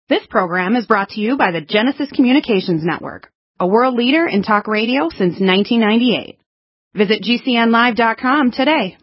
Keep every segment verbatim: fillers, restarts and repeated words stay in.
This program is brought to you by the Genesis Communications Network, a world leader in talk radio since nineteen ninety-eight. Visit G C N live dot com today.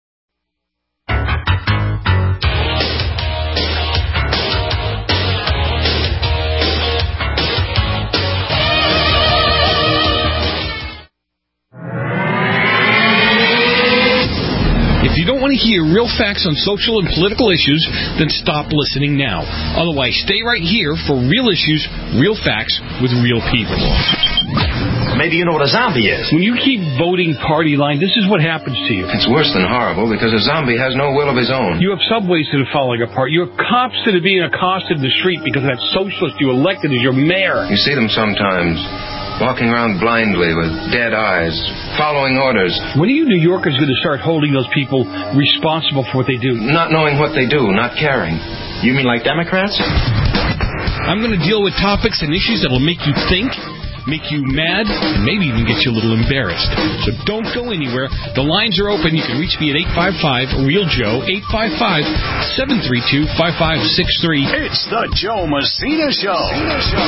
If you don't want to hear real facts on social and political issues, then stop listening now. Otherwise, stay right here for real issues, real facts, with real people. Maybe you know what a zombie is. When you keep voting party line, this is what happens to you. It's worse than horrible because a zombie has no will of his own. You have subways that are falling apart. You have cops that are being accosted in the street because that socialist you elected as your mayor. You see them sometimes, walking around blindly with dead eyes, following orders. When are you New Yorkers going to start holding those people responsible for what they do? Not knowing what they do, not caring. You mean like Democrats? I'm going to deal with topics and issues that will make you think, make you mad, and maybe even get you a little embarrassed. So don't go anywhere. The lines are open. You can reach me at eight five five, real Joe, eight five five, seven three two, five five six three. It's the Joe Messina Show. Messina Show.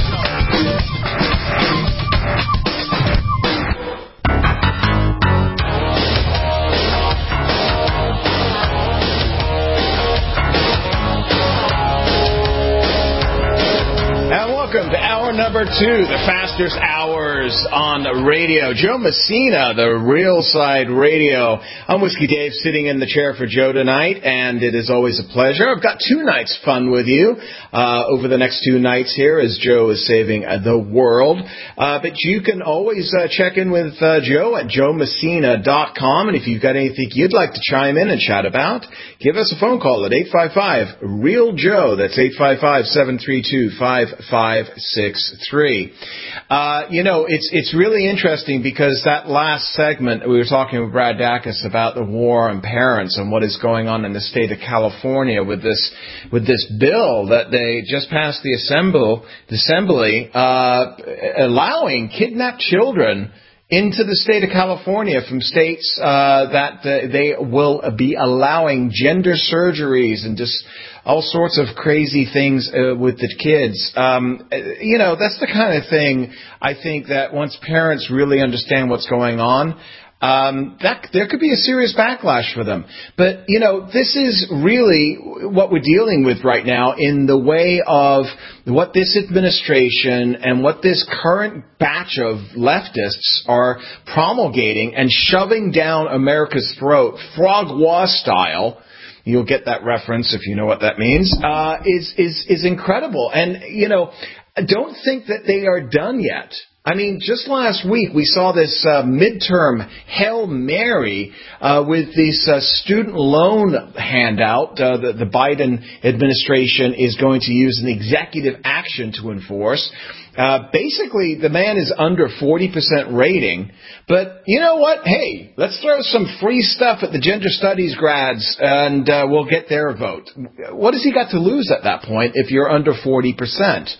Welcome to hour number two, the fastest hours on the radio. Joe Messina, the Real Side Radio. I'm Whiskey Dave, sitting in the chair for Joe tonight, and it is always a pleasure. I've got two nights fun with you uh, over the next two nights here as Joe is saving uh, the world. Uh, but you can always uh, check in with uh, Joe at joe messina dot com, and if you've got anything you'd like to chime in and chat about, give us a phone call at eight five five, real Joe. That's eight five five, seven three two, five five six three. Uh, you know, it's it's really interesting because that last segment, we were talking with Brad Dacus about the war on parents and what is going on in the state of California with this with this bill that they just passed the assembly, the assembly uh, allowing kidnapped children into the state of California from states uh, that uh, they will be allowing gender surgeries and just all sorts of crazy things uh, with the kids. Um, you know, that's the kind of thing I think that once parents really understand what's going on, Um, that there could be a serious backlash for them. But, you know, this is really what we're dealing with right now in the way of what this administration and what this current batch of leftists are promulgating and shoving down America's throat, frog war style. You'll get that reference if you know what that means, uh, is, is, is incredible. And, you know, don't think that they are done yet. I mean, just last week we saw this uh, midterm Hail Mary uh, with this uh, student loan handout uh, that the Biden administration is going to use an executive action to enforce. Uh, basically, the man is under forty percent rating. But you know what? Hey, let's throw some free stuff at the gender studies grads and uh, we'll get their vote. What has he got to lose at that point if you're under forty percent?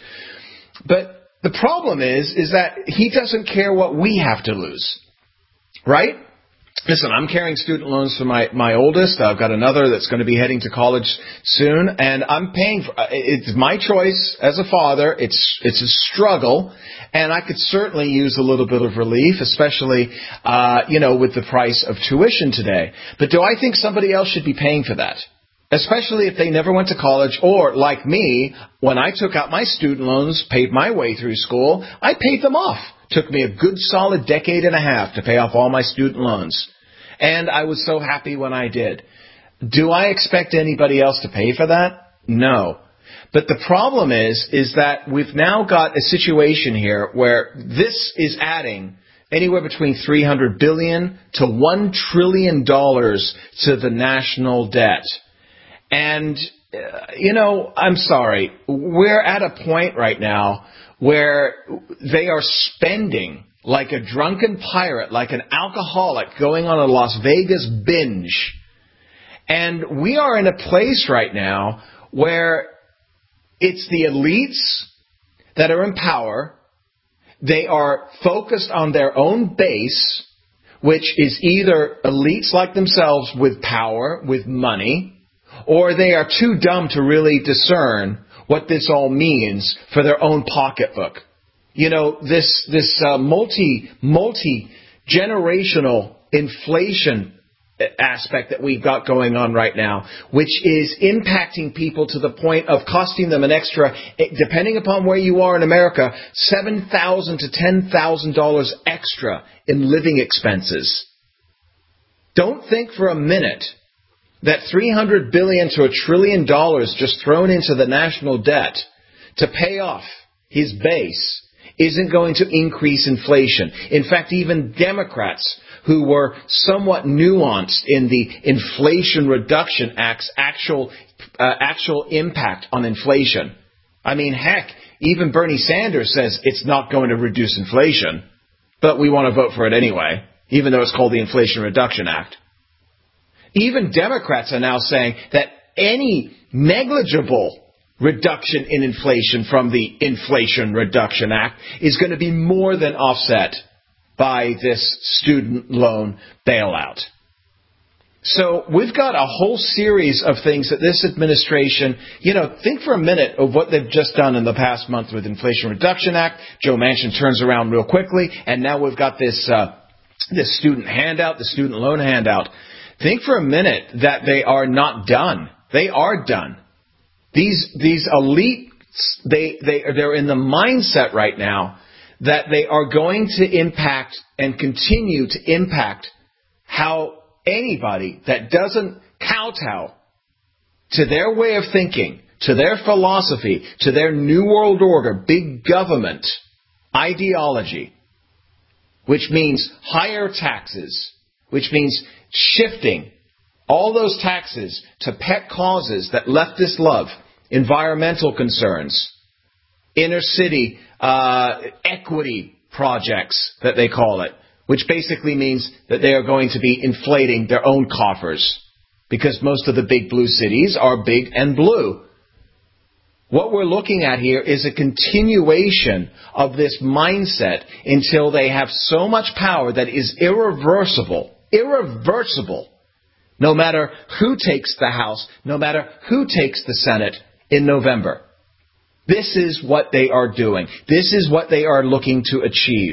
But the problem is, is that he doesn't care what we have to lose, right? Listen, I'm carrying student loans for my, my oldest. I've got another that's going to be heading to college soon, and I'm paying for it's my choice as a father. It's it's a struggle, and I could certainly use a little bit of relief, especially, uh, you know, with the price of tuition today. But do I think somebody else should be paying for that? Especially if they never went to college, or like me, when I took out my student loans, paid my way through school, I paid them off. Took me a good solid decade and a half to pay off all my student loans. And I was so happy when I did. Do I expect anybody else to pay for that? No. But the problem is, is that we've now got a situation here where this is adding anywhere between three hundred billion dollars to one trillion dollars to the national debt. And, uh, you know, I'm sorry, we're at a point right now where they are spending like a drunken pirate, like an alcoholic going on a Las Vegas binge. And we are in a place right now where it's the elites that are in power. They are focused on their own base, which is either elites like themselves with power, with money, or they are too dumb to really discern what this all means for their own pocketbook. You know, this this uh, multi multi generational inflation aspect that we've got going on right now, which is impacting people to the point of costing them an extra, depending upon where you are in America, seven thousand to ten thousand dollars extra in living expenses. Don't think for a minute that three hundred billion dollars to a trillion dollars just thrown into the national debt to pay off his base isn't going to increase inflation. In fact, even Democrats who were somewhat nuanced in the Inflation Reduction Act's actual uh, actual impact on inflation. I mean, heck, even Bernie Sanders says it's not going to reduce inflation, but we want to vote for it anyway, even though it's called the Inflation Reduction Act. Even Democrats are now saying that any negligible reduction in inflation from the Inflation Reduction Act is going to be more than offset by this student loan bailout. So we've got a whole series of things that this administration, you know, think for a minute of what they've just done in the past month with Inflation Reduction Act. Joe Manchin turns around real quickly, and now we've got this uh, this student handout, the student loan handout. Think for a minute that they are not done. They are done. These these elites, they they they're in the mindset right now that they are going to impact and continue to impact how anybody that doesn't kowtow to their way of thinking, to their philosophy, to their New World Order, big government ideology, which means higher taxes, which means shifting all those taxes to pet causes that leftists love, environmental concerns, inner city uh, equity projects that they call it, which basically means that they are going to be inflating their own coffers because most of the big blue cities are big and blue. What we're looking at here is a continuation of this mindset until they have so much power that is irreversible, irreversible, no matter who takes the House, no matter who takes the Senate in November. This is what they are doing. This is what they are looking to achieve.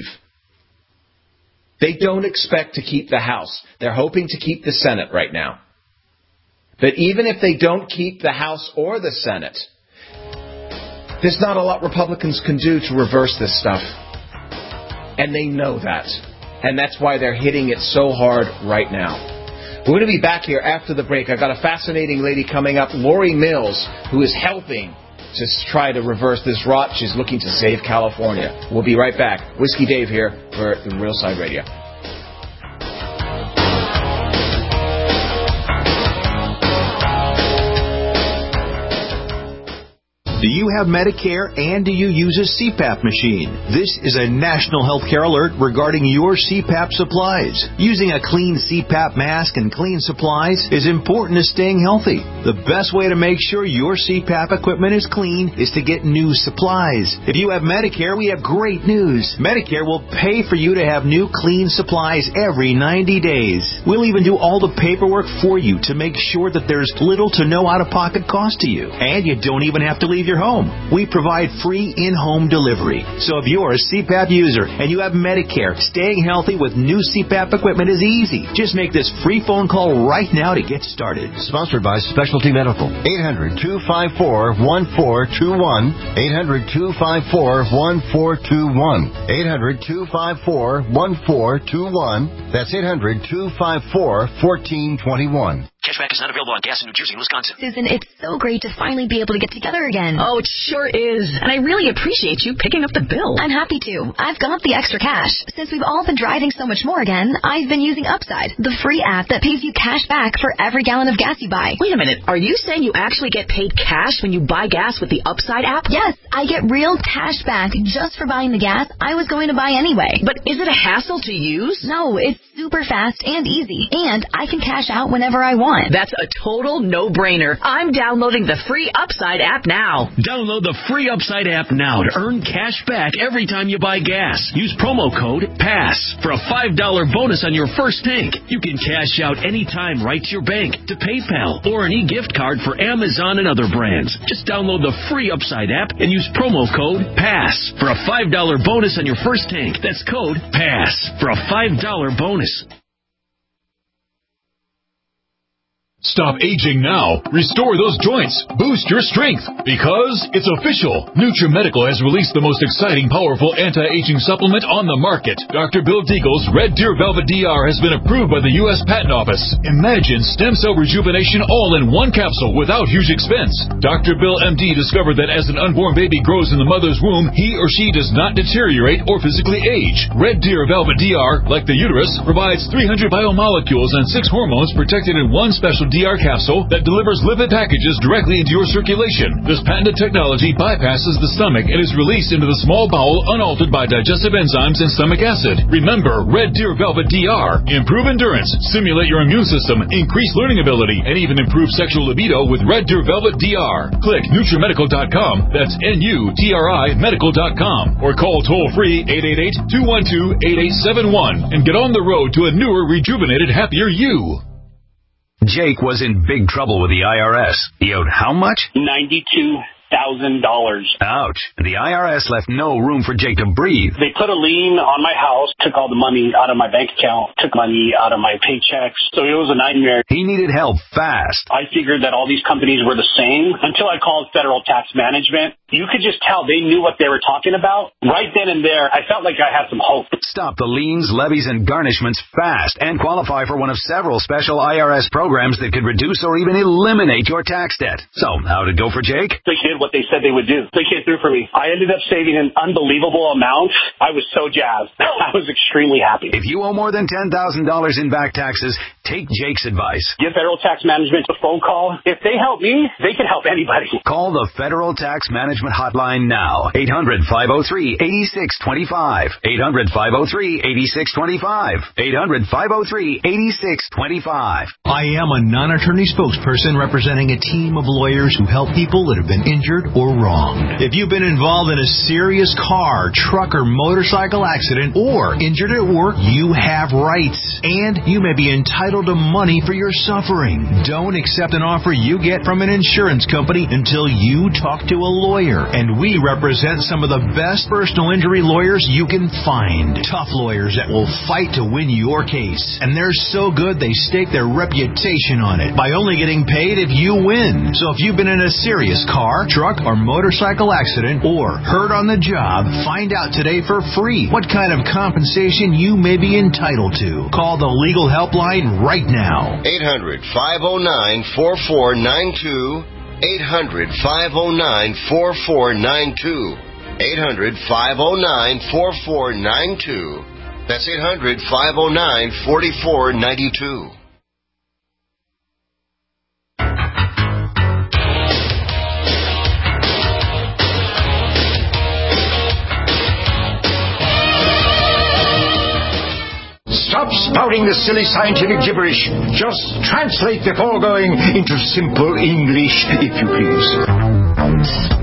They don't expect to keep the House. They're hoping to keep the Senate right now. But even if they don't keep the House or the Senate, there's not a lot Republicans can do to reverse this stuff. And they know that. And that's why they're hitting it so hard right now. We're going to be back here after the break. I've got a fascinating lady coming up, Lori Mills, who is helping to try to reverse this rot. She's looking to save California. We'll be right back. Whiskey Dave here for the Real Side Radio. Do you have Medicare and do you use a C PAP machine? This is a national healthcare alert regarding your C PAP supplies. Using a clean C PAP mask and clean supplies is important to staying healthy. The best way to make sure your C PAP equipment is clean is to get new supplies. If you have Medicare, we have great news. Medicare will pay for you to have new clean supplies every ninety days. We'll even do all the paperwork for you to make sure that there's little to no out-of-pocket cost to you. And you don't even have to leave your home. We provide free in-home delivery. So if you're a C PAP user and you have Medicare, staying healthy with new C PAP equipment is easy. Just make this free phone call right now to get started. Sponsored by Specialty Medical. eight hundred, two five four, one four two one. eight hundred, two five four, one four two one. eight hundred, two five four, one four two one. That's eight hundred, two five four, one four two one. Cashback is not available on gas in New Jersey and Wisconsin. Susan, it's so great to finally be able to get together again. Oh, it sure is. And I really appreciate you picking up the bill. I'm happy to. I've got the extra cash. Since we've all been driving so much more again, I've been using Upside, the free app that pays you cash back for every gallon of gas you buy. Wait a minute. Are you saying you actually get paid cash when you buy gas with the Upside app? Yes, I get real cash back just for buying the gas I was going to buy anyway. But is it a hassle to use? No, it's super fast and easy, and I can cash out whenever I want. That's a total no-brainer. I'm downloading the free Upside app now. Download the free Upside app now to earn cash back every time you buy gas. Use promo code PASS for a five dollars bonus on your first tank. You can cash out anytime right to your bank, to PayPal, or an e-gift card for Amazon and other brands. Just download the free Upside app and use promo code PASS for a five dollars bonus on your first tank. That's code PASS for a five dollars bonus. Stop aging now. Restore those joints. Boost your strength. Because it's official. NutriMedical has released the most exciting, powerful anti-aging supplement on the market. Doctor Bill Deagle's Red Deer Velvet D R has been approved by the U S Patent Office. Imagine stem cell rejuvenation all in one capsule without huge expense. Doctor Bill M D discovered that as an unborn baby grows in the mother's womb, he or she does not deteriorate or physically age. Red Deer Velvet D R, like the uterus, provides three hundred biomolecules and six hormones protected in one special D R capsule that delivers lipid packages directly into your circulation. This patented technology bypasses the stomach and is released into the small bowel unaltered by digestive enzymes and stomach acid. Remember, Red Deer Velvet D R. Improve endurance, stimulate your immune system, increase learning ability, and even improve sexual libido with Red Deer Velvet D R. Click NutriMedical dot com, that's N U T R I medical dot com, or call toll-free eight eight eight, two one two, eight eight seven one and get on the road to a newer, rejuvenated, happier you. Jake was in big trouble with the I R S. He owed how much? ninety-two thousand dollars. Ouch. The I R S left no room for Jake to breathe. They put a lien on my house, took all the money out of my bank account, took money out of my paychecks. So it was a nightmare. He needed help fast. I figured that all these companies were the same until I called Federal Tax Management. You could just tell they knew what they were talking about. Right then and there, I felt like I had some hope. Stop the liens, levies, and garnishments fast and qualify for one of several special I R S programs that could reduce or even eliminate your tax debt. So, how'd it go for Jake? They did what they said they would do. They came through for me. I ended up saving an unbelievable amount. I was so jazzed. I was extremely happy. If you owe more than ten thousand dollars in back taxes, take Jake's advice. Give Federal Tax Management a phone call. If they help me, they can help anybody. Call the Federal Tax Management Hotline now. eight hundred, five oh three, eight six two five. eight hundred, five oh three, eight six two five. eight hundred, five oh three, eight six two five. I am a non-attorney spokesperson representing a team of lawyers who help people that have been injured or wronged. If you've been involved in a serious car, truck, or motorcycle accident or injured at work, you have rights, and you may be entitled to money for your suffering. Don't accept an offer you get from an insurance company until you talk to a lawyer, and we represent some of the best personal injury lawyers you can find. Tough lawyers that will fight to win your case, and they're so good they stake their reputation on it by only getting paid if you win. So if you've been in a serious car, truck, or motorcycle accident or hurt on the job, find out today for free what kind of compensation you may be entitled to. Call the legal helpline right now. eight hundred, five oh nine, four four nine two. eight hundred, five oh nine, four four nine two. eight hundred, five oh nine, four four nine two. That's eight hundred, five oh nine, four four nine two. Stop spouting the silly scientific gibberish. Just translate the foregoing into simple English, if you please.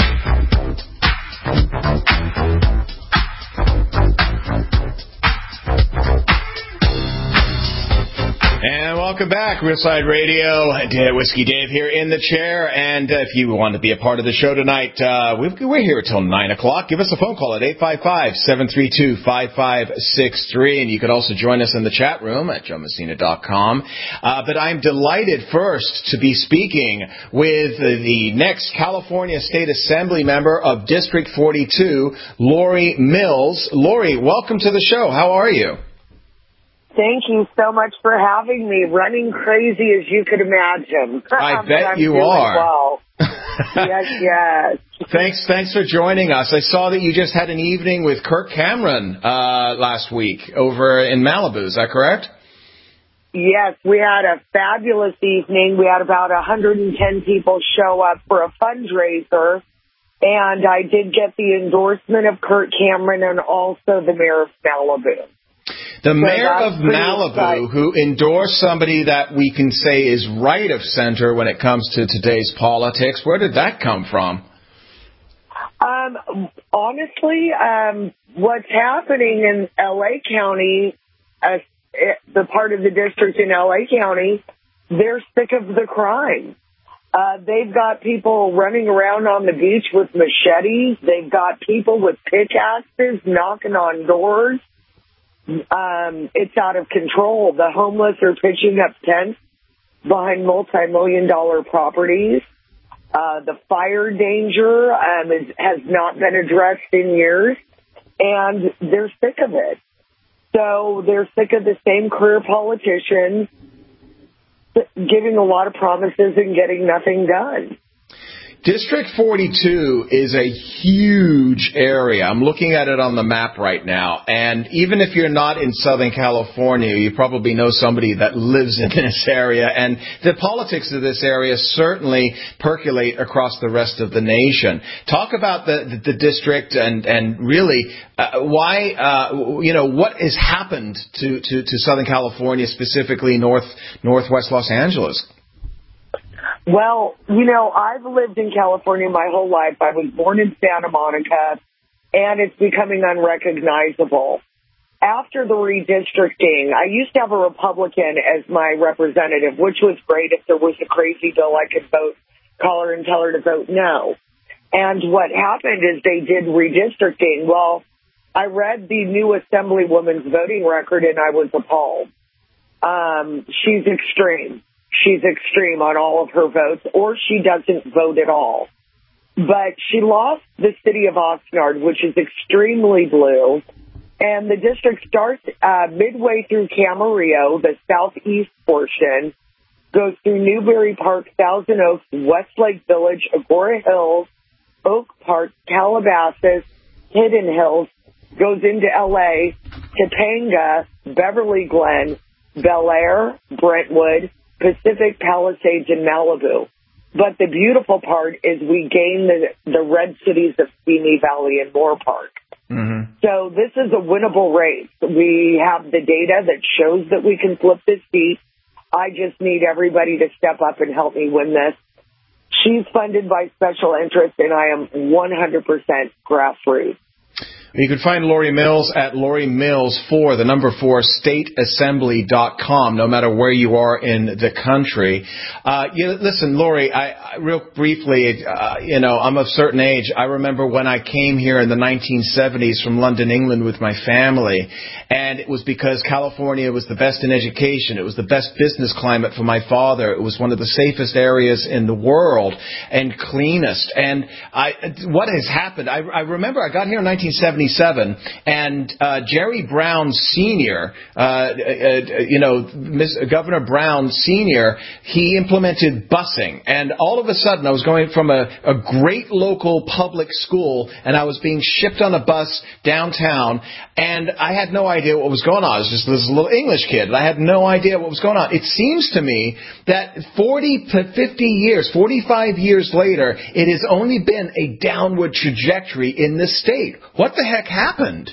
And welcome back, Realside Radio. Whiskey Dave here in the chair. And uh, if you want to be a part of the show tonight, uh, we're here until nine o'clock. Give us a phone call at eight five five, seven three two, five five six three. And you can also join us in the chat room at joe messina dot com. Uh, but I'm delighted first to be speaking with the next California State Assembly member of District forty-two, Lori Mills. Lori, welcome to the show. How are you? Thank you so much for having me. Running crazy as you could imagine. I bet you are. Well. yes, yes. Thanks, thanks for joining us. I saw that you just had an evening with Kirk Cameron uh, last week over in Malibu. Is that correct? Yes, we had a fabulous evening. We had about one hundred ten people show up for a fundraiser, and I did get the endorsement of Kirk Cameron and also the mayor of Malibu. The so mayor of Malibu, exciting. who endorsed somebody that we can say is right of center when it comes to today's politics, where did that come from? Um, honestly, um, what's happening in L A County, uh, the part of the district in L A County, they're sick of the crime. Uh, they've got people running around on the beach with machetes. They've got people with pickaxes knocking on doors. Um, it's out of control. The homeless are pitching up tents behind multi-million dollar properties. Uh, the fire danger um, is, has not been addressed in years, and they're sick of it. So they're sick of the same career politicians giving a lot of promises and getting nothing done. District forty-two is a huge area. I'm looking at it on the map right now. And even if you're not in Southern California, you probably know somebody that lives in this area. And the politics of this area certainly percolate across the rest of the nation. Talk about the, the, the district and, and really uh, why, uh, you know, what has happened to, to, to Southern California, specifically North Northwest Los Angeles. Well, you know, I've lived in California my whole life. I was born in Santa Monica, and it's becoming unrecognizable. After the redistricting, I used to have a Republican as my representative, which was great. If there was a crazy bill, I could vote, call her and tell her to vote no. And what happened is they did redistricting. Well, I read the new Assemblywoman's voting record, and I was appalled. Um, she's extreme. She's extreme on all of her votes, or she doesn't vote at all. But she lost the city of Oxnard, which is extremely blue, and the district starts uh, midway through Camarillo, the southeast portion, goes through Newbury Park, Thousand Oaks, Westlake Village, Agora Hills, Oak Park, Calabasas, Hidden Hills, goes into L A, Topanga, Beverly Glen, Bel Air, Brentwood, Pacific Palisades, and Malibu. But the beautiful part is we gain the, the red cities of Simi Valley and Moore Park. Mm-hmm. So this is a winnable race. We have the data that shows that we can flip this seat. I just need everybody to step up and help me win this. She's funded by special interests, and I am one hundred percent grassroots. You can find Lori Mills at Lori Mills for the number four state assembly dot com, no matter where you are in the country. Uh, you know, listen, Lori, I, I real briefly, uh, you know, I'm of a certain age. I remember when I came here in the nineteen seventies from London, England with my family, and it was because California was the best in education. It was the best business climate for my father. It was one of the safest areas in the world and cleanest. And I, what has happened? I, I remember I got here in nineteen seventy. And uh, Jerry Brown Senior, uh, uh, you know, Miz Governor Brown Senior, he implemented busing. And all of a sudden, I was going from a, a great local public school, and I was being shipped on a bus downtown, and I had no idea what was going on. I was just this little English kid, and I had no idea what was going on. It seems to me that forty to fifty years, forty-five years later, it has only been a downward trajectory in this state. What the heck happened?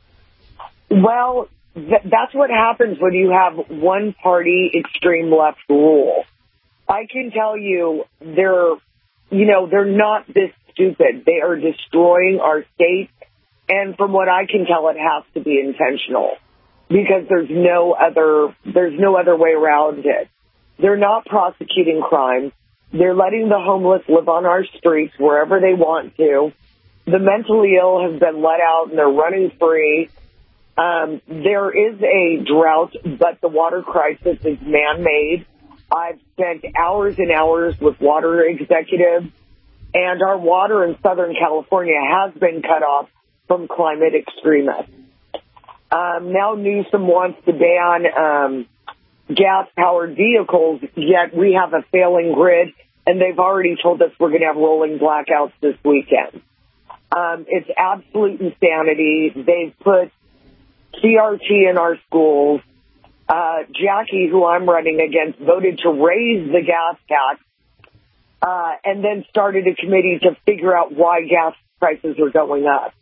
Well, th- that's what happens when you have one party extreme left rule. I can tell you they're, you know, they're not this stupid. They are destroying our state. And from what I can tell, it has to be intentional because there's no other, there's no other way around it. They're not prosecuting crime. They're letting the homeless live on our streets wherever they want to. The mentally ill have been let out, and they're running free. Um, there is a drought, but the water crisis is man-made. I've spent hours and hours with water executives, and our water in Southern California has been cut off from climate extremists. Um, now Newsom wants to ban um, gas-powered vehicles, yet we have a failing grid, and they've already told us we're going to have rolling blackouts this weekend. Um, it's absolute insanity. They've put C R T in our schools. Uh, Jackie, who I'm running against, voted to raise the gas tax uh, and then started a committee to figure out why gas prices are going up.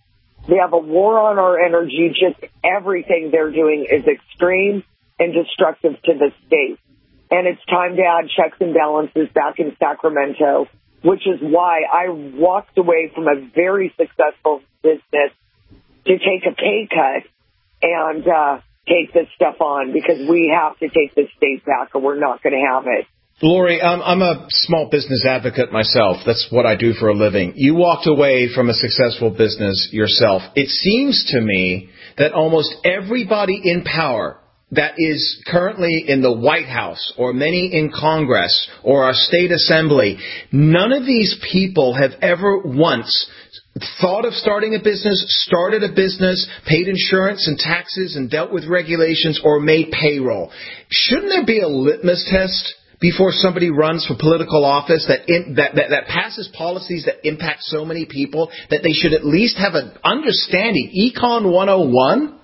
They have a war on our energy. Just everything they're doing is extreme and destructive to the state. And it's time to add checks and balances back in Sacramento, which is why I walked away from a very successful business to take a pay cut and uh, take this stuff on, because we have to take this state back or we're not going to have it. Lori, I'm, I'm a small business advocate myself. That's what I do for a living. You walked away from a successful business yourself. It seems to me that almost everybody in power that is currently in the White House or many in Congress or our state assembly, none of these people have ever once thought of starting a business, started a business, paid insurance and taxes and dealt with regulations or made payroll. Shouldn't there be a litmus test before somebody runs for political office that, in, that, that that passes policies that impact so many people, that they should at least have an understanding, Econ one oh one?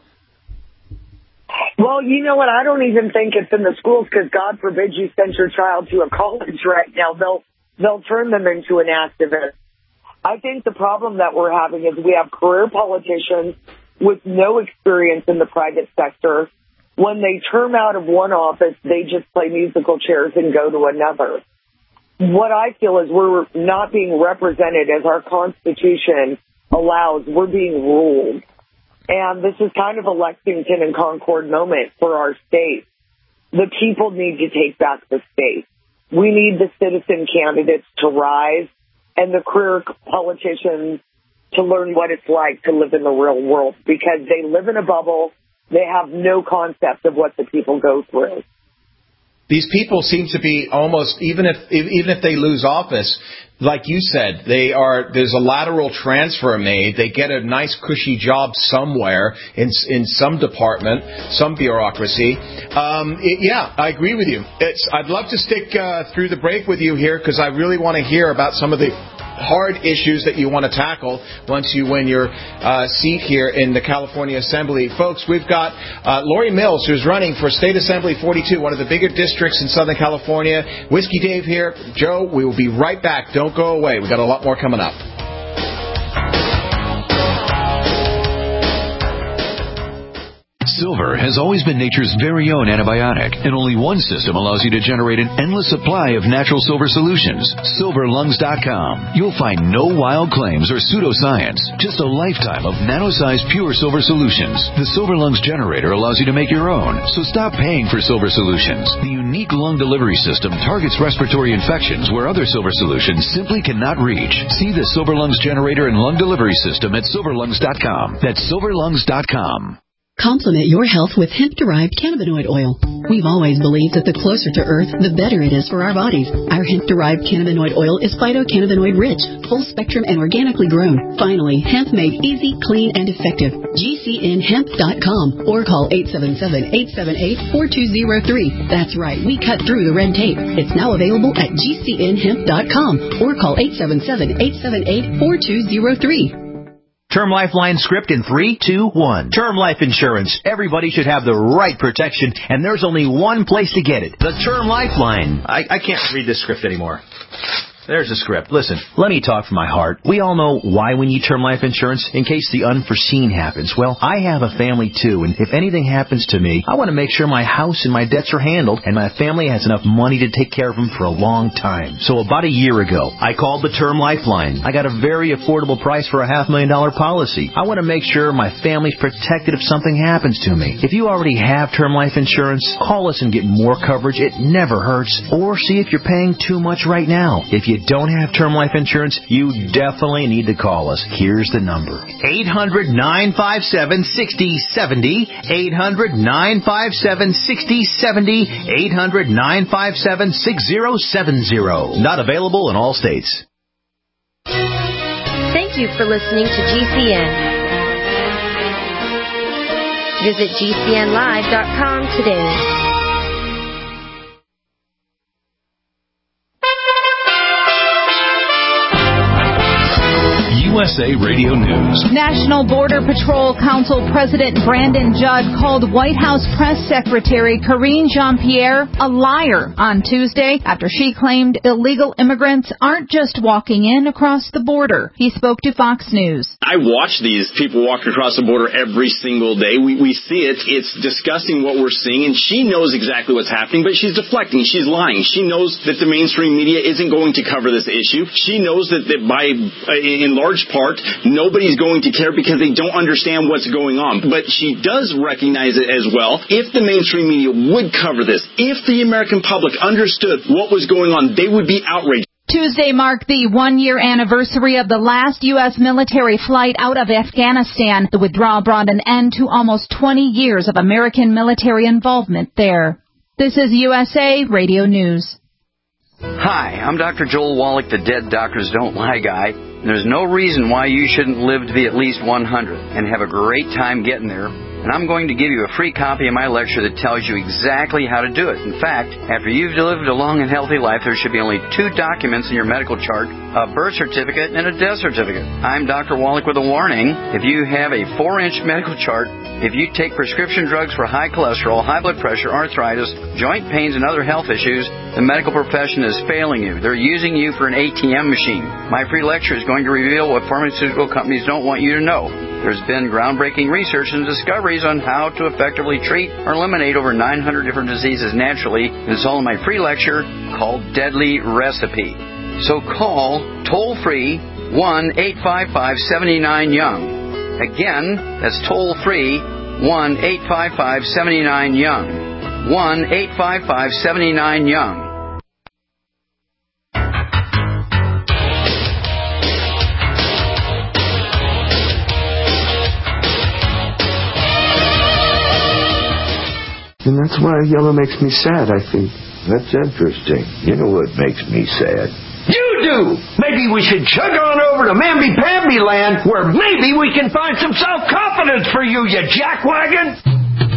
Well, you know what? I don't even think it's in the schools, because God forbid you send your child to a college right now. They'll, they'll turn them into an activist. I think the problem that we're having is we have career politicians with no experience in the private sector. When they term out of one office, they just play musical chairs and go to another. What I feel is we're not being represented as our Constitution allows. We're being ruled. And this is kind of a Lexington and Concord moment for our state. The people need to take back the state. We need the citizen candidates to rise and the career politicians to learn what it's like to live in the real world, because they live in a bubble. They have no concept of what the people go through. These people seem to be almost, even if even if they lose office, like you said, they are. There's a lateral transfer made. They get a nice cushy job somewhere in in some department, some bureaucracy. Um, it, yeah, I agree with you. It's. I'd love to stick uh, through the break with you here, because I really want to hear about some of the hard issues that you want to tackle once you win your uh, seat here in the California Assembly. Folks, we've got uh, Lori Mills, who's running for State Assembly forty-two, one of the bigger districts in Southern California. Whiskey Dave here. Joe, we will be right back. Don't go away. We've got a lot more coming up. Silver has always been nature's very own antibiotic, and only one system allows you to generate an endless supply of natural silver solutions. silver lungs dot com. You'll find no wild claims or pseudoscience, just a lifetime of nano-sized pure silver solutions. The Silver Lungs generator allows you to make your own, so stop paying for silver solutions. The unique lung delivery system targets respiratory infections where other silver solutions simply cannot reach. See the Silver Lungs generator and lung delivery system at silver lungs dot com. That's silver lungs dot com. Complement your health with hemp-derived cannabinoid oil. We've always believed that the closer to Earth, the better it is for our bodies. Our hemp-derived cannabinoid oil is phytocannabinoid-rich, full-spectrum, and organically grown. Finally, hemp made easy, clean, and effective. G C N hemp dot com or call eight seven seven, eight seven eight, four two zero three. That's right, we cut through the red tape. It's now available at G C N hemp dot com or call eight seven seven, eight seven eight, four two zero three. Term Lifeline script in three, two, one. Term life insurance. Everybody should have the right protection, and there's only one place to get it. The Term Lifeline. I, I can't read this script anymore. There's the script. Listen, let me talk from my heart. We all know why we need term life insurance, in case the unforeseen happens. Well, I have a family too, and if anything happens to me, I want to make sure my house and my debts are handled, and my family has enough money to take care of them for a long time. So about a year ago, I called the Term Lifeline. I got a very affordable price for a half million dollar policy. I want to make sure my family's protected if something happens to me. If you already have term life insurance, call us and get more coverage. It never hurts. Or see if you're paying too much right now. If you don't have term life insurance, you definitely need to call us. Here's the number. eight hundred, nine five seven, six zero seven zero. eight hundred, nine five seven, six zero seven zero. eight hundred, nine five seven, six zero seven zero. Not available in all states. Thank you for listening to G C N. Visit G C N live dot com today. S A Radio News. National Border Patrol Council President Brandon Judd called White House Press Secretary Karine Jean-Pierre a liar on Tuesday after she claimed illegal immigrants aren't just walking in across the border. He spoke to Fox News. I watch these people walking across the border every single day. We, we see it. It's disgusting what we're seeing, and she knows exactly what's happening, but she's deflecting. She's lying. She knows that the mainstream media isn't going to cover this issue. She knows that, that by, in large part, nobody's going to care because they don't understand what's going on. But she does recognize it as well. If the mainstream media would cover this, if the American public understood what was going on, they would be outraged. Tuesday marked the one-year anniversary of the last U S military flight out of Afghanistan. The withdrawal brought an end to almost twenty years of American military involvement there. This is U S A Radio News. Hi, I'm Doctor Joel Wallach, the Dead Doctors Don't Lie guy. And there's no reason why you shouldn't live to be at least one hundred and have a great time getting there. And I'm going to give you a free copy of my lecture that tells you exactly how to do it. In fact, after you've lived a long and healthy life, there should be only two documents in your medical chart, a birth certificate and a death certificate. I'm Doctor Wallach with a warning. If you have a four-inch medical chart, if you take prescription drugs for high cholesterol, high blood pressure, arthritis, joint pains, and other health issues, the medical profession is failing you. They're using you for an A T M machine. My free lecture is going to reveal what pharmaceutical companies don't want you to know. There's been groundbreaking research and discoveries on how to effectively treat or eliminate over nine hundred different diseases naturally. It's all in my free lecture called Deadly Recipe. So call toll-free one eight five five seven nine young. Again, that's toll-free one eight five five seven nine young. one eight five five seven nine young. And that's why yellow makes me sad, I think. That's interesting. You know what makes me sad? You do! Maybe we should chug on over to Mamby-Pamby land, where maybe we can find some self-confidence for you, you jackwagon!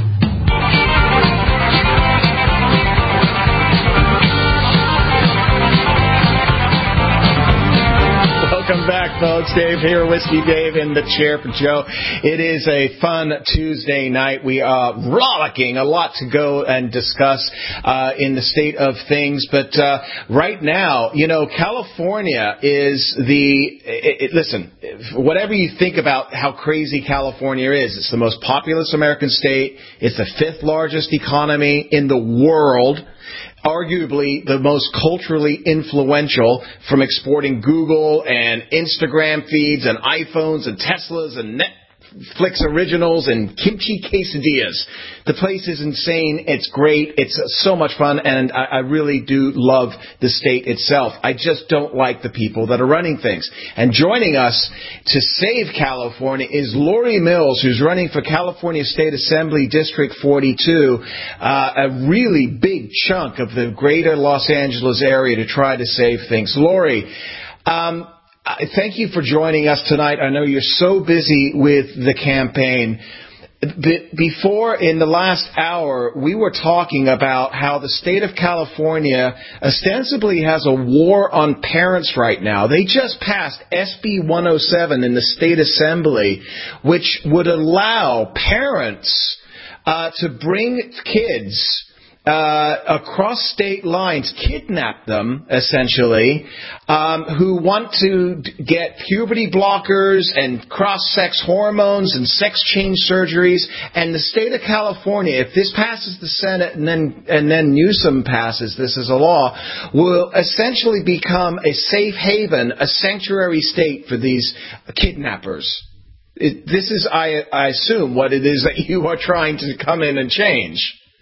Welcome back, folks. Dave here, Whiskey Dave in the chair for Joe. It is a fun Tuesday night. We are rollicking, a lot to go and discuss uh, in the state of things. But uh, right now, you know, California is the, it, it, listen, whatever you think about how crazy California is, it's the most populous American state. It's the fifth largest economy in the world. Arguably the most culturally influential, from exporting Google and Instagram feeds and iPhones and Teslas and Netflix originals and kimchi quesadillas. The place is insane. It's great. It's so much fun, and I, I really do love the state itself. I just don't like the people that are running things. And joining us to save California is Lori Mills, who's running for California State Assembly District forty-two, uh, a really big chunk of the greater Los Angeles area to try to save things. Lori, um, thank you for joining us tonight. I know you're so busy with the campaign. Before, in the last hour, we were talking about how the state of California ostensibly has a war on parents right now. They just passed S B one oh seven in the state assembly, which would allow parents uh, to bring kids Uh, across state lines, kidnap them, essentially, um, who want to d- get puberty blockers and cross-sex hormones and sex change surgeries. And the state of California, if this passes the Senate and then and then Newsom passes this as a law, will essentially become a safe haven, a sanctuary state for these kidnappers. It, this is, I, I assume, what it is that you are trying to come in and change.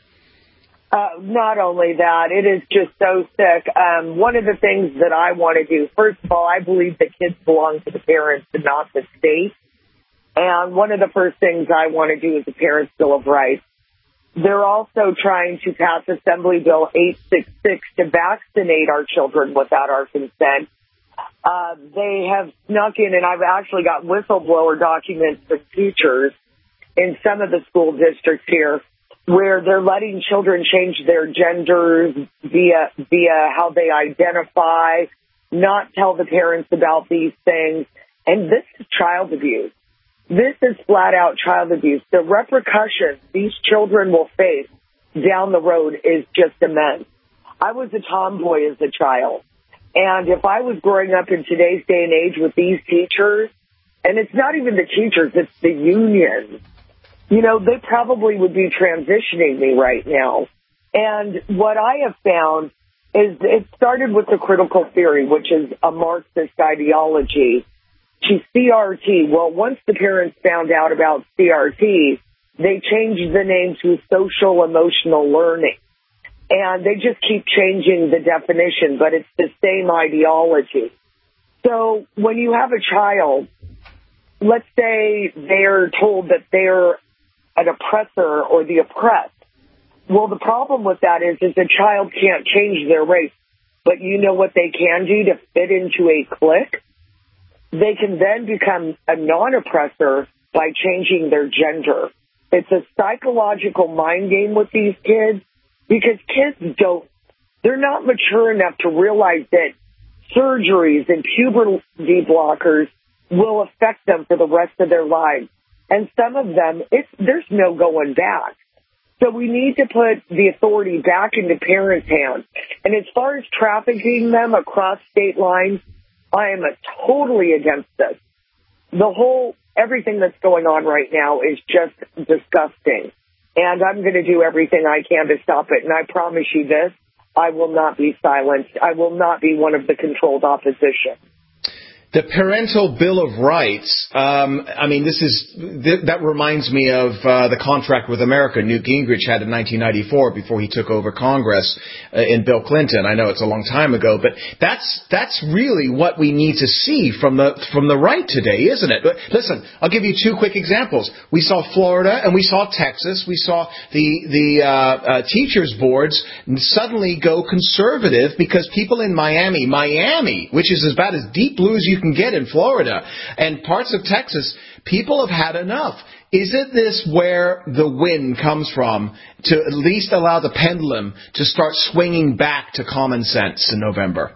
Uh, not only that, it is just so sick. Um, one of the things that I want to do, first of all, I believe that kids belong to the parents and not the state. And one of the first things I want to do is the Parents' Bill of Rights. They're also trying to pass Assembly Bill eight sixty-six to vaccinate our children without our consent. Uh, they have snuck in, and I've actually got whistleblower documents from teachers in some of the school districts here, where they're letting children change their genders via via how they identify, not tell the parents about these things. And this is child abuse. This is flat-out child abuse. The repercussions these children will face down the road is just immense. I was a tomboy as a child. And if I was growing up in today's day and age with these teachers, and it's not even the teachers, it's the unions, you know, they probably would be transitioning me right now. And what I have found is it started with the critical theory, which is a Marxist ideology, to C R T. Well, once the parents found out about C R T, they changed the name to social emotional learning. And they just keep changing the definition, but it's the same ideology. So when you have a child, let's say they're told that they're an oppressor or the oppressed. Well, the problem with that is, is the child can't change their race. But you know what they can do to fit into a clique? They can then become a non-oppressor by changing their gender. It's a psychological mind game with these kids because kids don't, they're not mature enough to realize that surgeries and puberty blockers will affect them for the rest of their lives. And some of them, it's, there's no going back. So we need to put the authority back into parents' hands. And as far as trafficking them across state lines, I am a totally against this. The whole, everything that's going on right now is just disgusting. And I'm going to do everything I can to stop it. And I promise you this, I will not be silenced. I will not be one of the controlled opposition. The Parental Bill of Rights, um, I mean, this is th- that reminds me of uh, the contract with America Newt Gingrich had in nineteen ninety-four before he took over Congress uh, in Bill Clinton. I know it's a long time ago, but that's that's really what we need to see from the from the right today, isn't it? But listen, I'll give you two quick examples. We saw Florida and we saw Texas. We saw the the uh, uh, teachers boards suddenly go conservative because people in Miami, Miami, which is about as deep blue as you can get in Florida and parts of Texas, people have had enough. Isn't this where the win comes from, to at least allow the pendulum to start swinging back to common sense in November?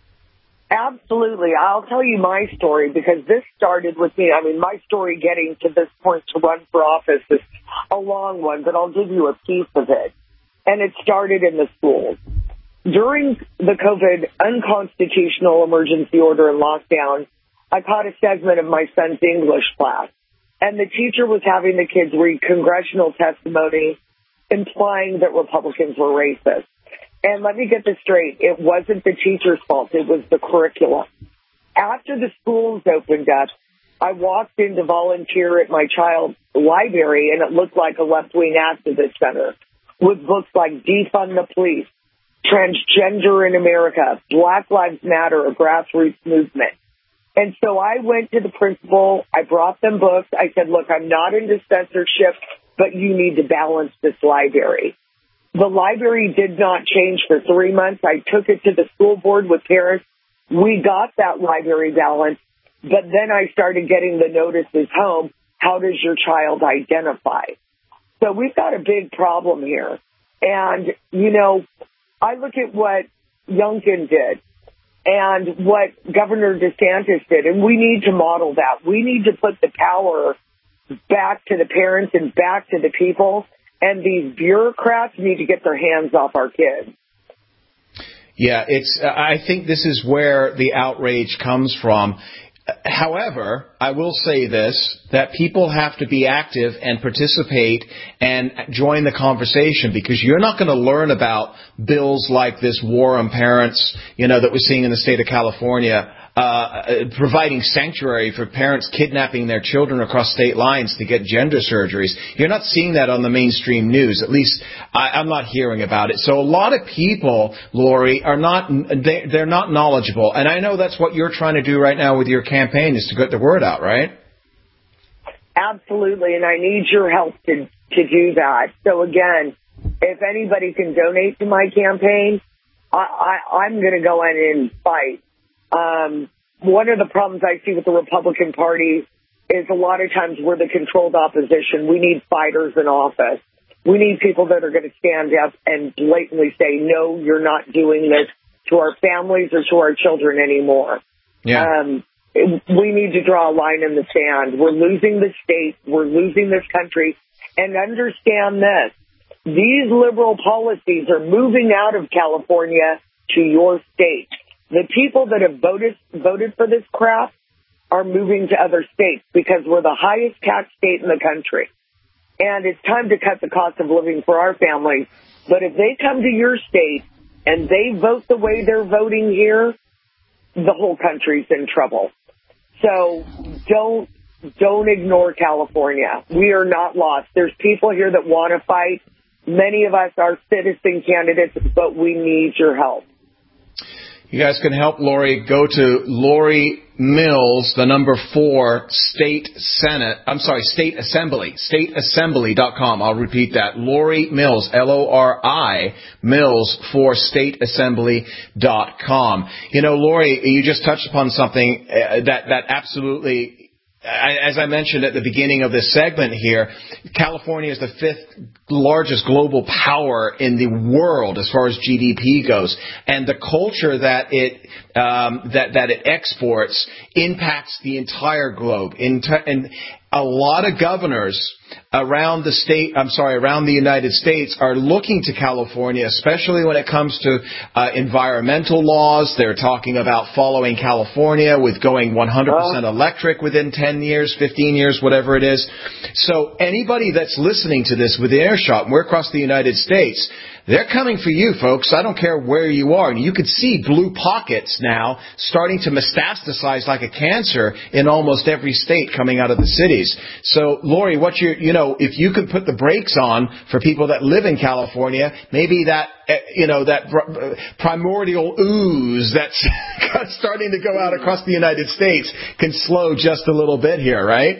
Absolutely. I'll tell you my story because this started with me. I mean, my story getting to this point to run for office is a long one, but I'll give you a piece of it. And it started in the schools. During the COVID unconstitutional emergency order and lockdown, I caught a segment of my son's English class, and the teacher was having the kids read congressional testimony implying that Republicans were racist. And let me get this straight. It wasn't the teacher's fault. It was the curriculum. After the schools opened up, I walked in to volunteer at my child's library, and it looked like a left-wing activist center with books like Defund the Police, Transgender in America, Black Lives Matter, a grassroots movement. And so I went to the principal. I brought them books. I said, look, I'm not into censorship, but you need to balance this library. The library did not change for three months. I took it to the school board with parents. We got that library balance, but then I started getting the notices home. How does your child identify? So we've got a big problem here. And, you know, I look at what Youngkin did and what Governor DeSantis did, and we need to model that. We need to put the power back to the parents and back to the people, and these bureaucrats need to get their hands off our kids. Yeah, it's. Uh, I think this is where the outrage comes from. However, I will say this, that people have to be active and participate and join the conversation, because you're not going to learn about bills like this war on parents, you know, that we're seeing in the state of California, uh, providing sanctuary for parents kidnapping their children across state lines to get gender surgeries. You're not seeing that on the mainstream news. At least I, I'm not hearing about it. So a lot of people, Lori, are not, they, they're not knowledgeable. And I know that's what you're trying to do right now with your campaign, is to get the word out, right? Absolutely. And I need your help to, to do that. So again, if anybody can donate to my campaign, I, I, I'm going to go in and fight. Um, one of the problems I see with the Republican Party is a lot of times we're the controlled opposition. We need fighters in office. We need people that are going to stand up and blatantly say, no, you're not doing this to our families or to our children anymore. Yeah. Um, we need to draw a line in the sand. We're losing the state. We're losing this country. And understand this. These liberal policies are moving out of California to your state. The people that have voted voted for this crap are moving to other states because we're the highest tax state in the country. And it's time to cut the cost of living for our families. But if they come to your state and they vote the way they're voting here, the whole country's in trouble. So don't don't ignore California. We are not lost. There's people here that want to fight. Many of us are citizen candidates, but we need your help. You guys can help Lori. Go to Lori Mills, the number four, State Senate. I'm sorry, State Assembly. State Assembly dot com. I'll repeat that. Lori Mills, L O R I, Mills for State Assembly dot com. You know, Lori, you just touched upon something uh, that, that absolutely, as I mentioned at the beginning of this segment here, California is the fifth largest global power in the world as far as G D P goes, and the culture that it um, that that it exports impacts the entire globe. In t- and a lot of governors around the state, I'm sorry, around the United States are looking to California, especially when it comes to uh, environmental laws. They're talking about following California with going one hundred percent electric within ten years, fifteen years, whatever it is. So anybody that's listening to this with earshot, and we're across the United States, they're coming for you, folks. I don't care where you are. And you could see blue pockets now starting to metastasize like a cancer in almost every state coming out of the cities. So, Lori, what you you know, if you could put the brakes on for people that live in California, maybe that, you know, that primordial ooze that's starting to go out across the United States can slow just a little bit here, right?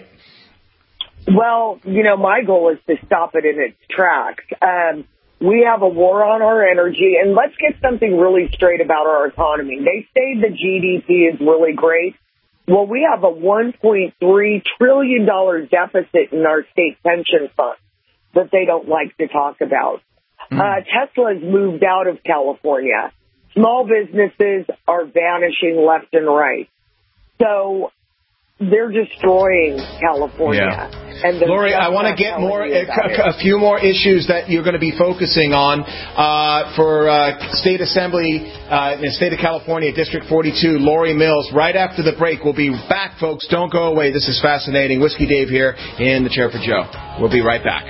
Well, you know, my goal is to stop it in its tracks. Um, We have a war on our energy, and let's get something really straight about our economy. They say the G D P is really great. Well, we have a one point three trillion dollars deficit in our state pension fund that they don't like to talk about. Mm. Uh, Tesla's moved out of California. Small businesses are vanishing left and right. So they're destroying California. Yeah. And Lori, I want to get more a, a, a few more issues that you're going to be focusing on uh, for uh, State Assembly uh, in the state of California, District forty-two, Lori Mills. Right after the break, we'll be back, folks. Don't go away. This is fascinating. Whiskey Dave here in the chair for Joe. We'll be right back.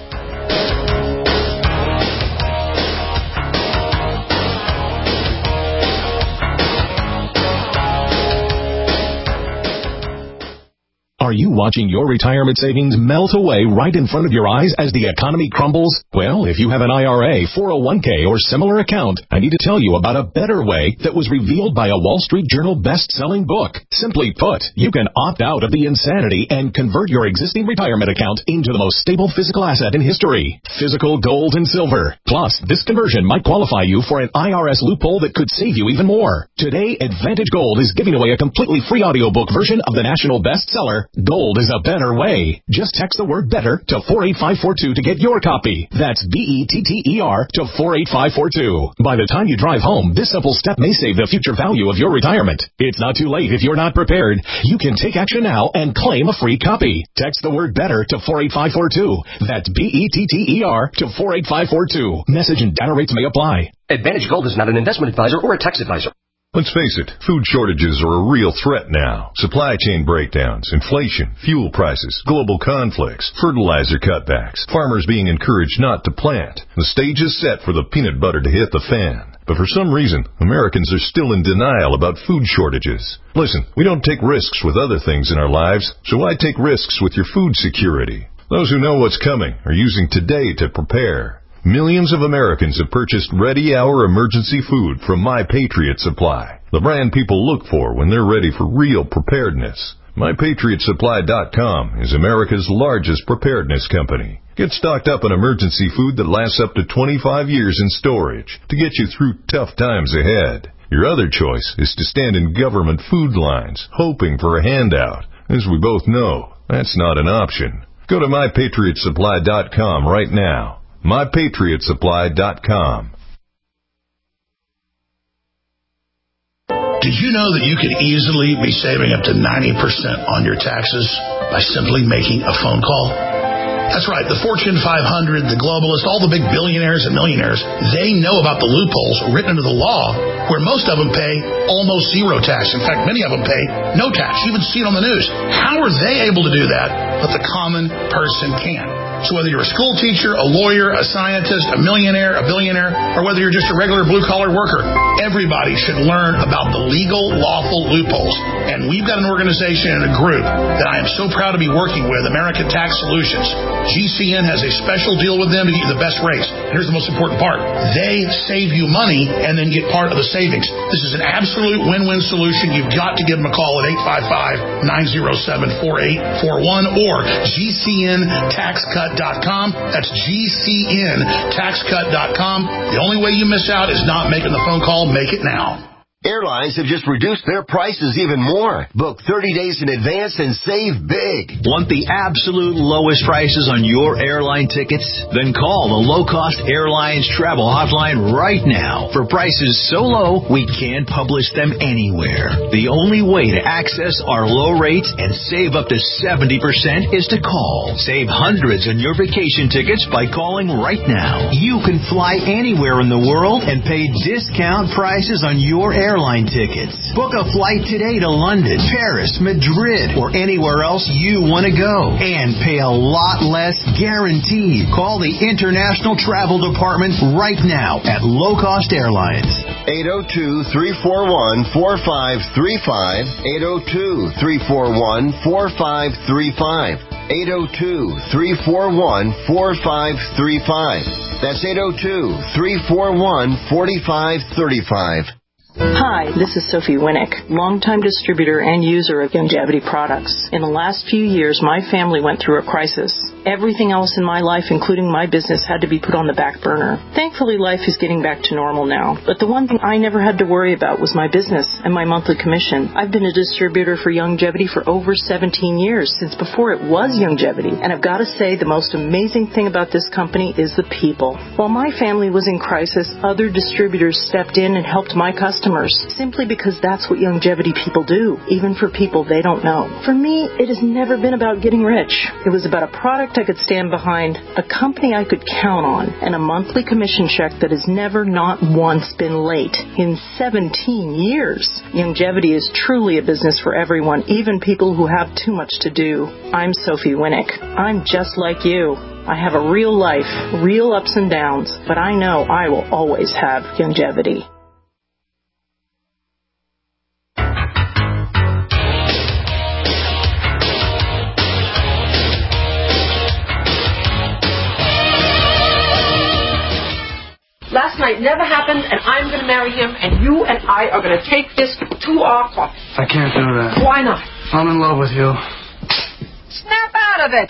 Are you watching your retirement savings melt away right in front of your eyes as the economy crumbles? Well, if you have an I R A, four oh one k, or similar account, I need to tell you about a better way that was revealed by a Wall Street Journal best-selling book. Simply put, you can opt out of the insanity and convert your existing retirement account into the most stable physical asset in history, physical gold and silver. Plus, this conversion might qualify you for an I R S loophole that could save you even more. Today, Advantage Gold is giving away a completely free audiobook version of the national bestseller, Gold is a Better Way. Just text the word better to four eight five four two to get your copy. That's B E T T E R to four eight five four two. By the time you drive home, this simple step may save the future value of your retirement. It's not too late if you're not prepared. You can take action now and claim a free copy. Text the word better to four eight five four two. That's B E T T E R to four eight five four two. Message and data rates may apply. Advantage Gold is not an investment advisor or a tax advisor. Let's face it, food shortages are a real threat now. Supply chain breakdowns, inflation, fuel prices, global conflicts, fertilizer cutbacks, farmers being encouraged not to plant. The stage is set for the peanut butter to hit the fan. But for some reason, Americans are still in denial about food shortages. Listen, we don't take risks with other things in our lives, so why take risks with your food security? Those who know what's coming are using today to prepare. Millions of Americans have purchased Ready Hour emergency food from My Patriot Supply, the brand people look for when they're ready for real preparedness. My Patriot Supply dot com is America's largest preparedness company. Get stocked up on emergency food that lasts up to twenty-five years in storage to get you through tough times ahead. Your other choice is to stand in government food lines, hoping for a handout. As we both know, that's not an option. Go to My Patriot Supply dot com right now. My Patriot Supply dot com. Did you know that you could easily be saving up to ninety percent on your taxes by simply making a phone call? That's right. The Fortune five hundred, the globalists, all the big billionaires and millionaires, they know about the loopholes written into the law where most of them pay almost zero tax. In fact, many of them pay no tax. You even see it on the news. How are they able to do that, but the common person can't? So whether you're a school teacher, a lawyer, a scientist, a millionaire, a billionaire, or whether you're just a regular blue-collar worker, everybody should learn about the legal, lawful loopholes. And we've got an organization and a group that I am so proud to be working with, American Tax Solutions. G C N has a special deal with them to get you the best rates. Here's the most important part. They save you money and then get part of the savings. This is an absolute win-win solution. You've got to give them a call at eight five five, nine oh seven, four eight four one or G C N tax cut dot com. That's G C N tax cut dot com. The only way you miss out is not making the phone call. Make it now. Airlines have just reduced their prices even more. Book thirty days in advance and save big. Want the absolute lowest prices on your airline tickets? Then call the Low Cost Airlines Travel Hotline right now. For prices so low, we can't publish them anywhere. The only way to access our low rates and save up to seventy percent is to call. Save hundreds on your vacation tickets by calling right now. You can fly anywhere in the world and pay discount prices on your airline airline tickets. Book a flight today to London, Paris, Madrid, or anywhere else you want to go and pay a lot less guaranteed. Call the International Travel Department right now at Low Cost Airlines. eight oh two, three four one, four five three five, eight oh two, three four one, four five three five, eight oh two, three four one, four five three five. That's eight oh two, three four one, four five three five. Hi, this is Sophie Winnick, longtime distributor and user of Youngevity products. In the last few years, my family went through a crisis. Everything else in my life, including my business, had to be put on the back burner. Thankfully, life is getting back to normal now. But the one thing I never had to worry about was my business and my monthly commission. I've been a distributor for Youngevity for over seventeen years, since before it was Youngevity. And I've got to say, the most amazing thing about this company is the people. While my family was in crisis, other distributors stepped in and helped my customers, simply because that's what Youngevity people do, even for people they don't know. For me, it has never been about getting rich. It was about a product I could stand behind, a company I could count on, and a monthly commission check that has never not once been late in seventeen years. Youngevity is truly a business for everyone, even people who have too much to do. I'm Sophie Winnick. I'm just like you. I have a real life, real ups and downs, but I know I will always have Youngevity. Last night never happened, and I'm going to marry him, and you and I are going to take this to our court. I can't do that. Why not? I'm in love with you. Snap out of it!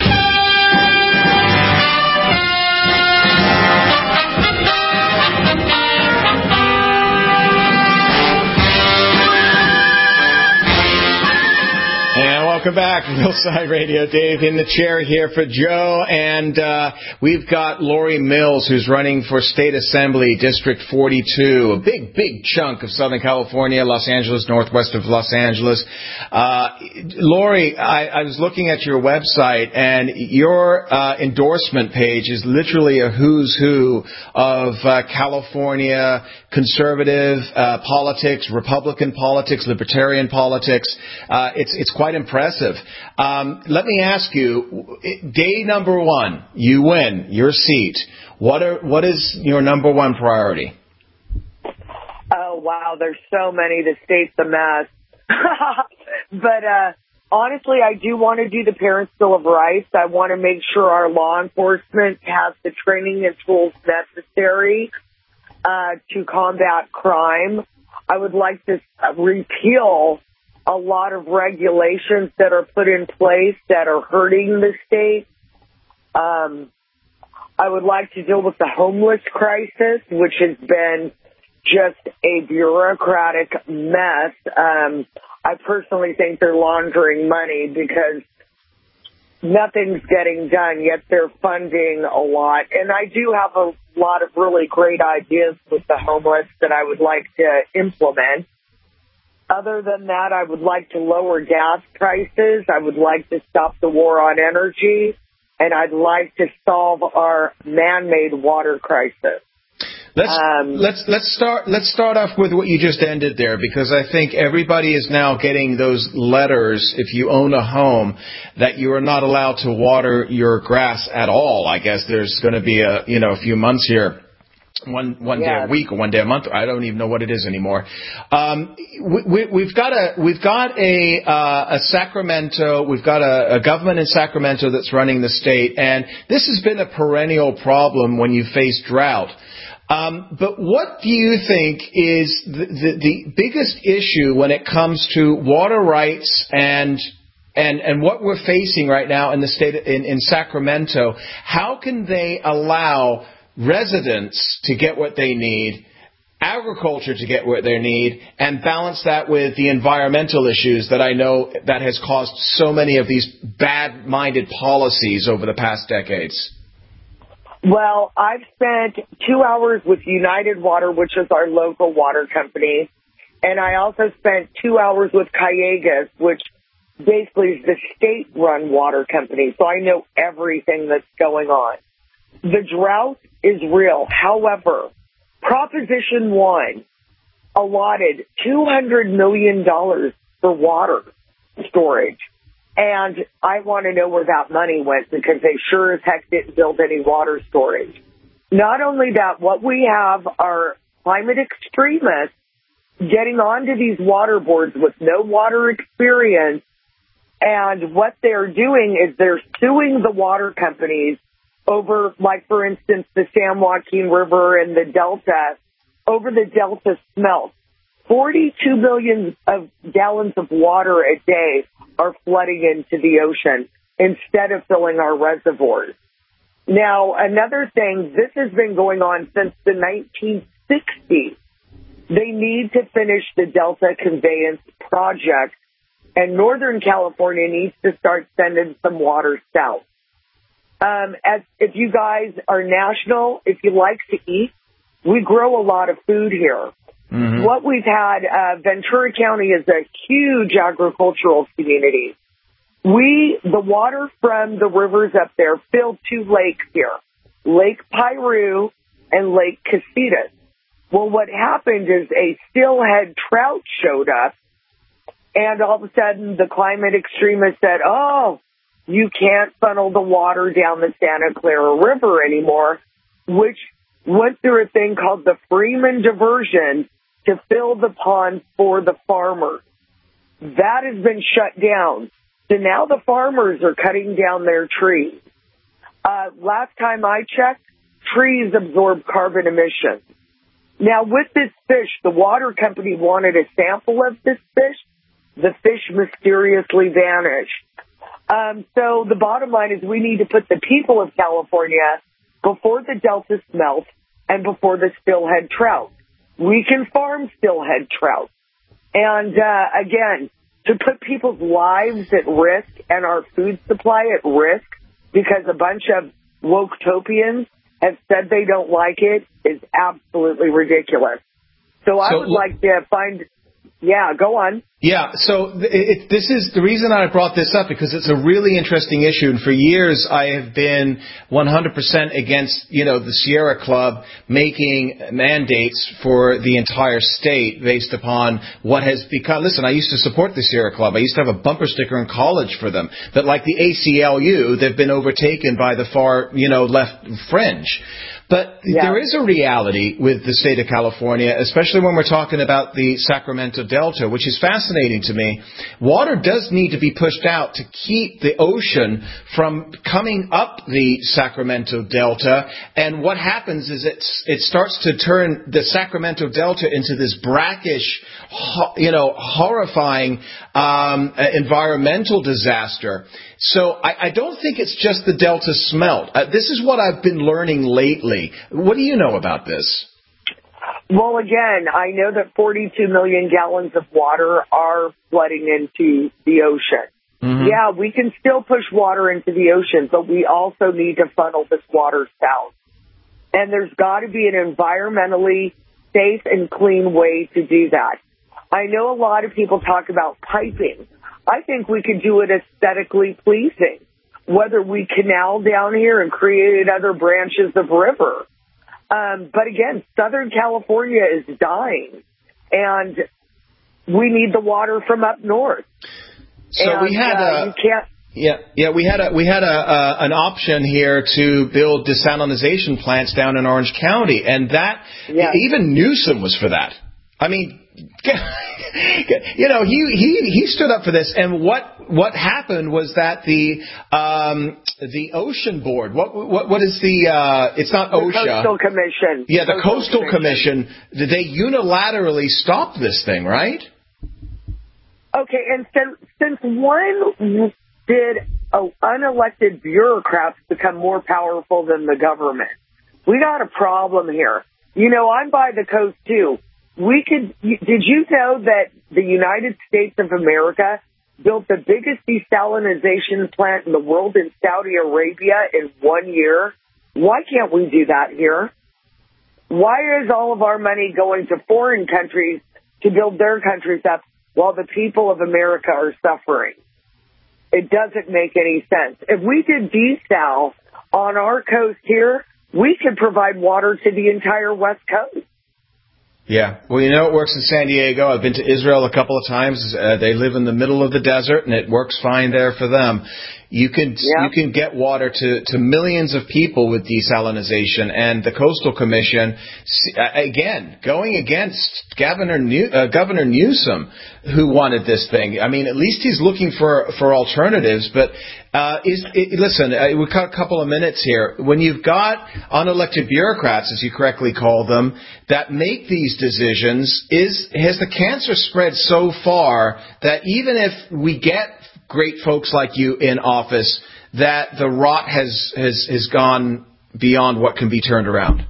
Welcome back, Hillside Radio. Dave in the chair here for Joe, and uh, we've got Lori Mills, who's running for State Assembly District forty-two, a big, big chunk of Southern California, Los Angeles, northwest of Los Angeles. Uh, Lori, I, I was looking at your website, and your uh, endorsement page is literally a who's who of uh, California conservative uh, politics, Republican politics, libertarian politics. Uh, it's it's quite impressive. Um, let me ask you, day number one, you win your seat. What are what is your number one priority? Oh, wow, there's so many. The state's a mess. But uh, honestly, I do want to do the Parents' Bill of Rights. I want to make sure our law enforcement has the training and tools necessary uh, to combat crime. I would like to repeal a lot of regulations that are put in place that are hurting the state. Um, I would like to deal with the homeless crisis, which has been just a bureaucratic mess. Um, I personally think they're laundering money because nothing's getting done, yet they're funding a lot. And I do have a lot of really great ideas with the homeless that I would like to implement. Other than that, I would like to lower gas prices. I would like to stop the war on energy. And I'd like to solve our man-made water crisis. Let's um, let's let's start let's start off with what you just ended there, because I think everybody is now getting those letters if you own a home that you are not allowed to water your grass at all. I guess there's going to be a you know a few months here. One one yes. day a week or one day a month. I don't even know what it is anymore. Um, we, we, we've got a we've got a uh, a Sacramento. We've got a, a government in Sacramento that's running the state, and this has been a perennial problem when you face drought. Um, but what do you think is the, the, the biggest issue when it comes to water rights and and and what we're facing right now in the state in, in Sacramento? How can they allow residents to get what they need, agriculture to get what they need, and balance that with the environmental issues that I know that has caused so many of these bad-minded policies over the past decades? Well, I've spent two hours with United Water, which is our local water company, and I also spent two hours with Callegas, which basically is the state-run water company, so I know everything that's going on. The drought is real. However, Proposition one allotted two hundred million dollars for water storage. And I want to know where that money went, because they sure as heck didn't build any water storage. Not only that, what we have are climate extremists getting onto these water boards with no water experience. And what they're doing is they're suing the water companies over, like, for instance, the San Joaquin River and the Delta, over the Delta smelt. forty-two million of gallons of water a day are flooding into the ocean instead of filling our reservoirs. Now, another thing, this has been going on since the nineteen sixties. They need to finish the Delta Conveyance Project, and Northern California needs to start sending some water south. Um, as if you guys are national, if you like to eat, we grow a lot of food here. Mm-hmm. What we've had, uh, Ventura County is a huge agricultural community. We, the water from the rivers up there, filled two lakes here, Lake Piru and Lake Casitas. Well, what happened is a steelhead trout showed up, and all of a sudden the climate extremists said, oh, you can't funnel the water down the Santa Clara River anymore, which went through a thing called the Freeman Diversion to fill the pond for the farmers. That has been shut down. So now the farmers are cutting down their trees. Uh, last time I checked, trees absorb carbon emissions. Now with this fish, the water company wanted a sample of this fish. The fish mysteriously vanished. Um, so the bottom line is we need to put the people of California before the Delta smelt and before the steelhead trout. We can farm steelhead trout. And, uh, again, to put people's lives at risk and our food supply at risk because a bunch of woke-topians have said they don't like it is absolutely ridiculous. So, so I would like to find... Yeah, go on. Yeah, so it, it, this is the reason I brought this up, because it's a really interesting issue. And for years, I have been one hundred percent against, you know, the Sierra Club making mandates for the entire state based upon what has become. Listen, I used to support the Sierra Club. I used to have a bumper sticker in college for them. But like the A C L U, they've been overtaken by the far, you know, left fringe. But yeah. There is a reality with the state of California, especially when we're talking about the Sacramento Delta, which is fascinating to me. Water does need to be pushed out to keep the ocean from coming up the Sacramento Delta. And what happens is it, it starts to turn the Sacramento Delta into this brackish, you know, horrifying um, environmental disaster. So I, I don't think it's just the Delta smelt. Uh, this is what I've been learning lately. What do you know about this? Well, again, I know that forty-two million gallons of water are flooding into the ocean. Mm-hmm. Yeah, we can still push water into the ocean, but we also need to funnel this water south. And there's got to be an environmentally safe and clean way to do that. I know a lot of people talk about piping. I think we could do it aesthetically pleasing, whether we canal down here and create other branches of river. Um, but again, Southern California is dying, and we need the water from up north. So and, we had uh, a... you can't Yeah, yeah, we had a we had a uh, an option here to build desalination plants down in Orange County, and that yeah. even Newsom was for that. I mean, you know, he he he stood up for this, and what what happened was that the um, the Ocean Board, what what what is the uh, it's not the OSHA, Coastal Commission, yeah, the Coastal, Coastal Commission, Commission, they unilaterally stopped this thing, right? Okay, and since since when did uh, unelected bureaucrats become more powerful than the government? We got a problem here. You know, I'm by the coast, too. We could. Did you know that the United States of America built the biggest desalination plant in the world in Saudi Arabia in one year? Why can't we do that here? Why is all of our money going to foreign countries to build their countries up while the people of America are suffering? It doesn't make any sense. If we did desal on our coast here, we could provide water to the entire West Coast. Yeah. Well, you know, it works in San Diego. I've been to Israel a couple of times. Uh, they live in the middle of the desert, and it works fine there for them. You can yeah. you can get water to, to millions of people with desalination, and the Coastal Commission, again, going against Governor New, uh, Governor Newsom, who wanted this thing. I mean, at least he's looking for for alternatives. But uh, is it, listen, uh, we've got a couple of minutes here. When you've got unelected bureaucrats, as you correctly call them, that make these decisions, is has the cancer spread so far that even if we get great folks like you in office, that the rot has, has, has gone beyond what can be turned around?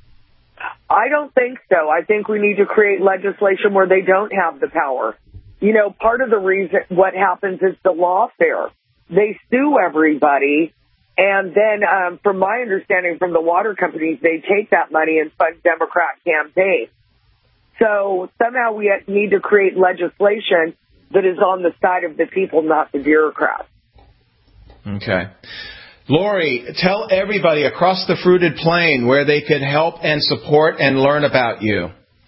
I don't think so. I think we need to create legislation where they don't have the power. You know, part of the reason what happens is the lawfare. They sue everybody, and then um, from my understanding from the water companies, they take that money and fund Democrat campaigns. So somehow we need to create legislation that is on the side of the people, not the bureaucrats. Okay. Lori, tell everybody across the fruited plain where they could help and support and learn about you.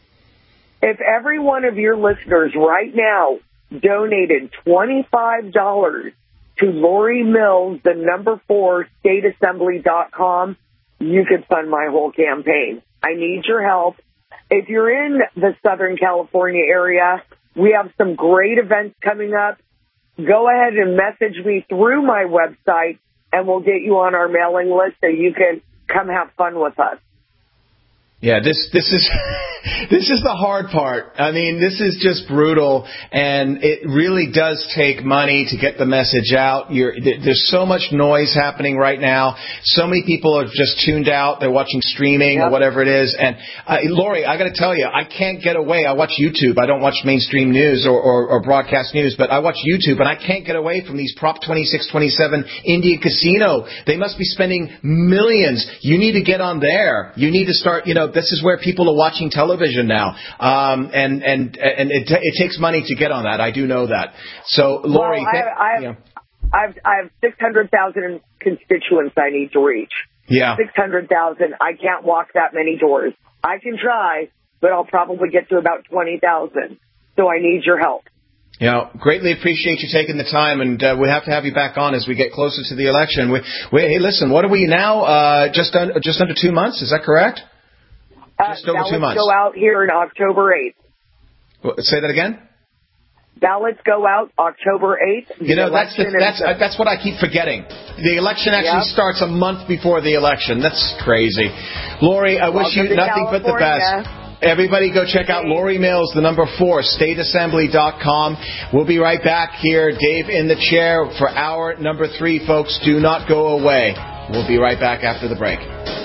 If every one of your listeners right now donated twenty-five dollars to Lori Mills, the number four, state assembly dot com, you could fund my whole campaign. I need your help. If you're in the Southern California area, we have some great events coming up. Go ahead and message me through my website, and we'll get you on our mailing list so you can come have fun with us. Yeah, this this is this is the hard part. I mean, this is just brutal, and it really does take money to get the message out. You're, there's so much noise happening right now. So many people are just tuned out. They're watching streaming yep. or whatever it is. And uh, Lori, I got to tell you, I can't get away. I watch YouTube. I don't watch mainstream news or, or, or broadcast news, but I watch YouTube, and I can't get away from these Prop twenty-six twenty-seven Indian Casino. They must be spending millions. You need to get on there. You need to start, you know, this is where people are watching television now, um, and and and it, t- it takes money to get on that. I do know that. So, Lori, well, I, th- I, have, yeah. I have I have six hundred thousand constituents I need to reach. Yeah, six hundred thousand. I can't walk that many doors. I can try, but I'll probably get to about twenty thousand. So I need your help. You know, greatly appreciate you taking the time, and uh, we'll have to have you back on as we get closer to the election. We, we, hey, listen, what are we now? Uh, just un- just under two months. Is that correct? Just over uh, two months. Ballots go out here on October eighth. Well, say that again? Ballots go out October eighth. You know, that's the, that's uh, that's what I keep forgetting. The election actually yep. starts a month before the election. That's crazy. Lori, I wish Welcome you nothing California. but the best. Everybody go check out Lori Mills, the number four, state assembly dot com. We'll be right back here. Dave in the chair for hour number three, folks. Do not go away. We'll be right back after the break.